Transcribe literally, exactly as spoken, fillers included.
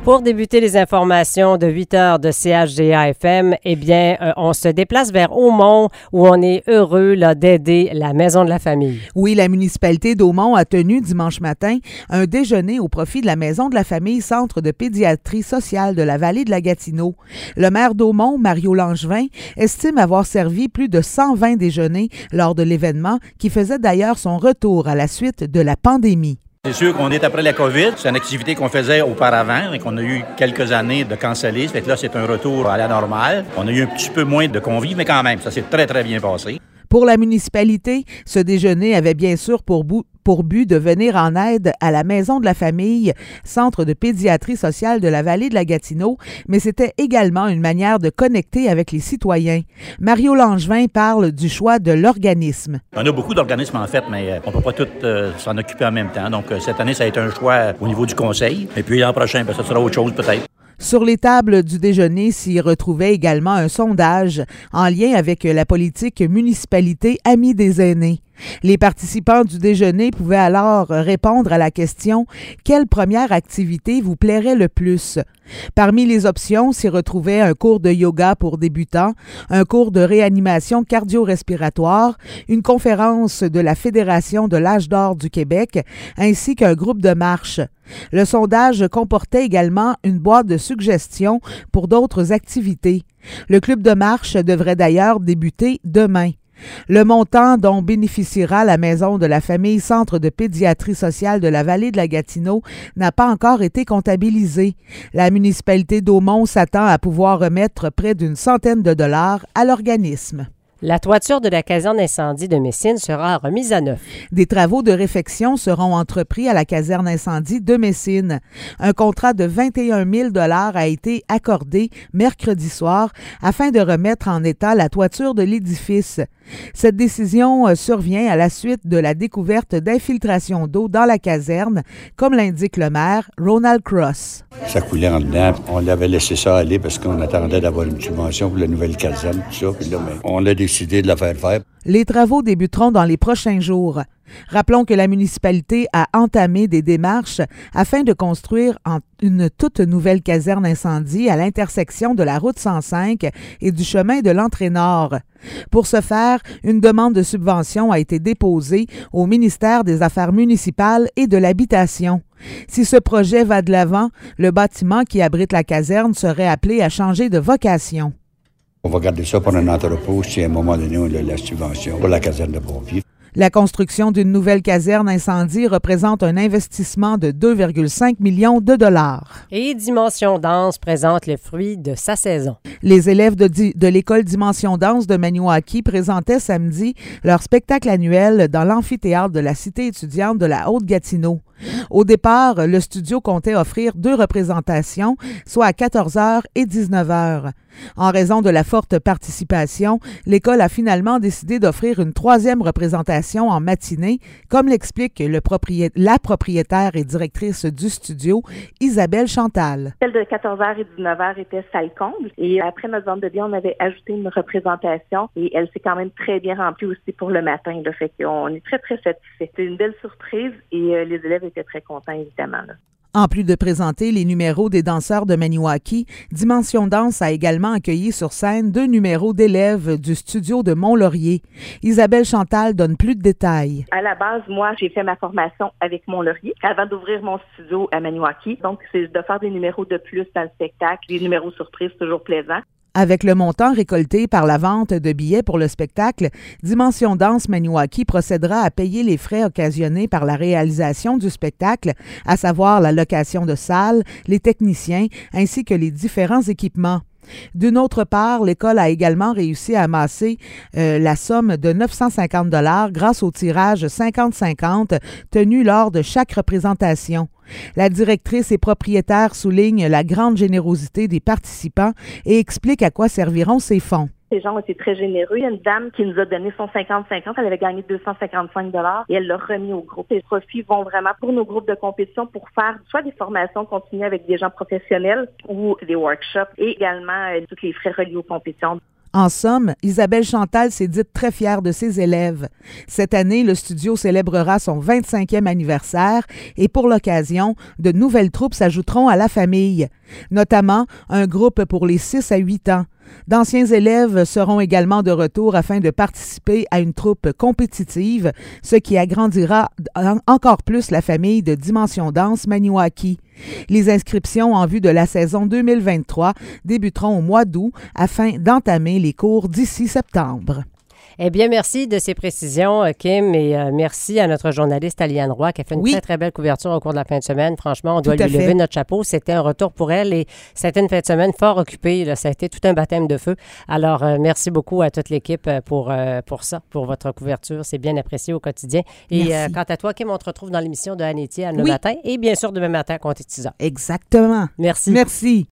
Pour débuter les informations de huit heures de C H D A F M, eh bien, euh, on se déplace vers Aumont où on est heureux là, d'aider la Maison de la Famille. Oui, la municipalité d'Aumont a tenu dimanche matin un déjeuner au profit de la Maison de la Famille, centre de pédiatrie sociale de la vallée de la Gatineau. Le maire d'Aumont, Mario Langevin, estime avoir servi plus de cent vingt déjeuners lors de l'événement qui faisait d'ailleurs son retour à la suite de la pandémie. C'est sûr qu'on est après la COVID. C'est une activité qu'on faisait auparavant et qu'on a eu quelques années de canceller. Fait que là, c'est un retour à la normale. On a eu un petit peu moins de convives, mais quand même, ça s'est très, très bien passé. Pour la municipalité, ce déjeuner avait bien sûr pour, bout, pour but de venir en aide à la Maison de la Famille, centre de pédiatrie sociale de la vallée de la Gatineau, mais c'était également une manière de connecter avec les citoyens. Mario Langevin parle du choix de l'organisme. On a beaucoup d'organismes en fait, mais on ne peut pas tous euh, s'en occuper en même temps. Donc cette année, ça a été un choix au niveau du conseil. Et puis l'an prochain, ben, ça sera autre chose peut-être. Sur les tables du déjeuner s'y retrouvait également un sondage en lien avec la politique municipalité Amis des aînés. Les participants du déjeuner pouvaient alors répondre à la question « Quelle première activité vous plairait le plus ?» Parmi les options s'y retrouvait un cours de yoga pour débutants, un cours de réanimation cardio-respiratoire, une conférence de la Fédération de l'âge d'or du Québec, ainsi qu'un groupe de marche. Le sondage comportait également une boîte de suggestions pour d'autres activités. Le club de marche devrait d'ailleurs débuter demain. Le montant dont bénéficiera la Maison de la Famille Centre de pédiatrie sociale de la vallée de la Gatineau n'a pas encore été comptabilisé. La municipalité d'Aumont s'attend à pouvoir remettre près d'une centaine de dollars à l'organisme. La toiture de la caserne incendie de Messine sera remise à neuf. Des travaux de réfection seront entrepris à la caserne incendie de Messine. Un contrat de vingt et un mille dollars a été accordé mercredi soir afin de remettre en état la toiture de l'édifice. Cette décision survient à la suite de la découverte d'infiltration d'eau dans la caserne, comme l'indique le maire, Ronald Cross. Ça coulait en dedans. On l'avait laissé ça aller parce qu'on attendait d'avoir une subvention pour la nouvelle caserne, tout ça. Puis là, ben, on a décidé de la faire faire. Les travaux débuteront dans les prochains jours. Rappelons que la municipalité a entamé des démarches afin de construire une toute nouvelle caserne incendie à l'intersection de la route cent cinq et du chemin de l'Entrée-Nord. Pour ce faire, une demande de subvention a été déposée au ministère des Affaires municipales et de l'Habitation. Si ce projet va de l'avant, le bâtiment qui abrite la caserne serait appelé à changer de vocation. On va garder ça pour un entrepôt si à un moment donné on a la subvention pour la caserne de pompiers. La construction d'une nouvelle caserne incendie représente un investissement de deux virgule cinq millions de dollars. Et Dimension Danse présente le fruit de sa saison. Les élèves de, de l'école Dimension Danse de Maniwaki présentaient samedi leur spectacle annuel dans l'amphithéâtre de la cité étudiante de la Haute-Gatineau. Au départ, le studio comptait offrir deux représentations, soit à quatorze heures et dix-neuf heures. En raison de la forte participation, l'école a finalement décidé d'offrir une troisième représentation en matinée, comme l'explique le proprié- la propriétaire et directrice du studio, Isabelle Chantal. Celle de quatorze heures et dix-neuf heures était salle comble et après notre vente de billets, on avait ajouté une représentation et elle s'est quand même très bien remplie aussi pour le matin. Là, fait qu'on est très, très satisfaits. C'était une belle surprise et euh, les élèves étaient très contents, évidemment. Là. En plus de présenter les numéros des danseurs de Maniwaki, Dimension Danse a également accueilli sur scène deux numéros d'élèves du studio de Mont-Laurier. Isabelle Chantal donne plus de détails. À la base, moi, j'ai fait ma formation avec Mont-Laurier avant d'ouvrir mon studio à Maniwaki. Donc, c'est de faire des numéros de plus dans le spectacle, des numéros surprises, toujours plaisants. Avec le montant récolté par la vente de billets pour le spectacle, Dimension Danse Maniwaki procédera à payer les frais occasionnés par la réalisation du spectacle, à savoir la location de salles, les techniciens, ainsi que les différents équipements. D'une autre part, l'école a également réussi à amasser euh, la somme de neuf cent cinquante dollars grâce au tirage cinquante cinquante tenu lors de chaque représentation. La directrice et propriétaire souligne la grande générosité des participants et explique à quoi serviront ces fonds. Les gens ont été très généreux. Il y a une dame qui nous a donné son cinquante cinquante. Elle avait gagné deux cent cinquante-cinq dollars et elle l'a remis au groupe. Les profits vont vraiment pour nos groupes de compétition pour faire soit des formations continues avec des gens professionnels ou des workshops et également euh, tous les frais reliés aux compétitions. En somme, Isabelle Chantal s'est dite très fière de ses élèves. Cette année, le studio célébrera son vingt-cinquième anniversaire et pour l'occasion, de nouvelles troupes s'ajouteront à la famille, notamment un groupe pour les six à huit ans. D'anciens élèves seront également de retour afin de participer à une troupe compétitive, ce qui agrandira encore plus la famille de Dimension Danse Maniwaki. Les inscriptions en vue de la saison deux mille vingt-trois débuteront au mois d'août afin d'entamer les cours d'ici septembre. Eh bien, merci de ces précisions, Kim, et euh, merci à notre journaliste Aliane Roy qui a fait une oui. très, très belle couverture au cours de la fin de semaine. Franchement, on doit tout lui lever notre chapeau. C'était un retour pour elle et c'était une fin de semaine fort occupée. Là. Ça a été tout un baptême de feu. Alors, euh, merci beaucoup à toute l'équipe pour, euh, pour ça, pour votre couverture. C'est bien apprécié au quotidien. Et euh, quant à toi, Kim, on te retrouve dans l'émission de Anne Étienne le oui. matin et bien sûr demain matin à compter de six heures. Exactement. Merci. Merci.